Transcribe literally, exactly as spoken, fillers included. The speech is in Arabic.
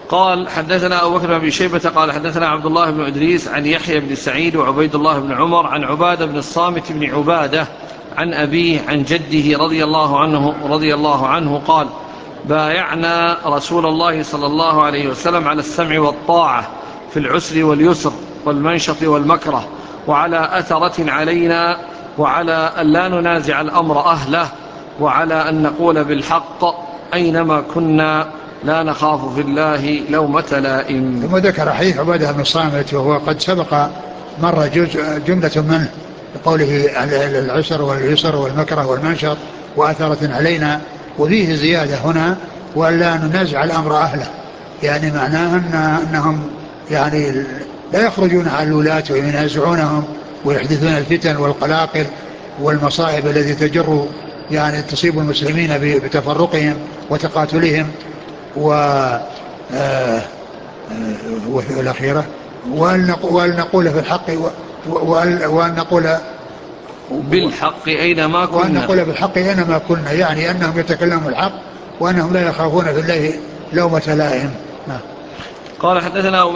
قال حدثنا أبو بكر بن شيبة قال حدثنا عبد الله بن إدريس عن يحيى بن سعيد وعبيد الله بن عمر عن عبادة بن الصامت بن عبادة عن أبيه عن جده رضي الله عنه رضي الله عنه قال بايعنا رسول الله صلى الله عليه وسلم على السمع والطاعة في العسر واليسر والمنشط والمكره وعلى أثرة علينا وعلى أن لا ننازع الأمر أهله وعلى أن نقول بالحق أينما كنا لا نخاف في الله لومة لائم. ثم ذكر حديث عبادة بن الصامت وهو قد سبق مر جزء جملة منه بقوله العسر واليسر والمكره والمنشط وأثرة علينا، وفيه زيادة هنا ولا ننازع الأمر أهله، يعني معناه أن أنهم يعني لا يخرجون على الولاة وينازعونهم ويحدثون الفتن والقلاقل والمصائب التي تجر يعني تصيب المسلمين بتفرقهم وتقاتلهم و آه والأخيرة وأن نقول في الحق وأن نقول بالحق أينما كنا وأن نقول بالحق أينما كنا، يعني أنهم يتكلمون الحق وأنهم لا يخافون في الله لومة لائم. قال حدثنا